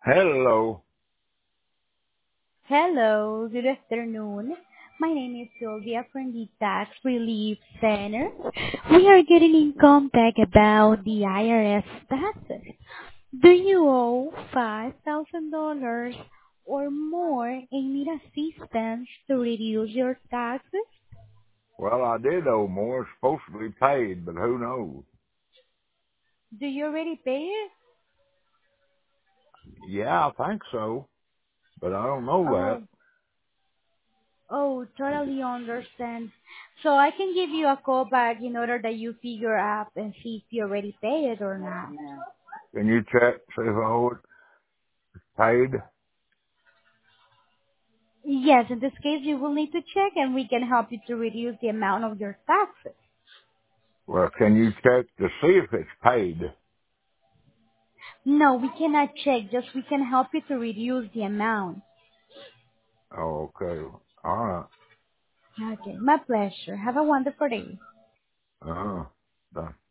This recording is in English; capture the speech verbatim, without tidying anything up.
Hello. Hello, good afternoon. My name is Sylvia from the Tax Relief Center. We are getting in contact about the I R S taxes. Do you owe five thousand dollars or more and need assistance to reduce your taxes? Well, I did owe more. It's supposed to be paid, but who knows? Do you already pay it? Yeah, I think so, but I don't know that. Oh, oh, totally understand. So I can give you a call back in order that you figure out and see if you already pay it or not. Can you check, see if I owe it paid? Yes, in this case, you will need to check and we can help you to reduce the amount of your taxes. Well, can you check to see if it's paid? No, we cannot check, just we can help you to reduce the amount. Oh, okay. All right. Okay, my pleasure. Have a wonderful day. Uh-huh. Done.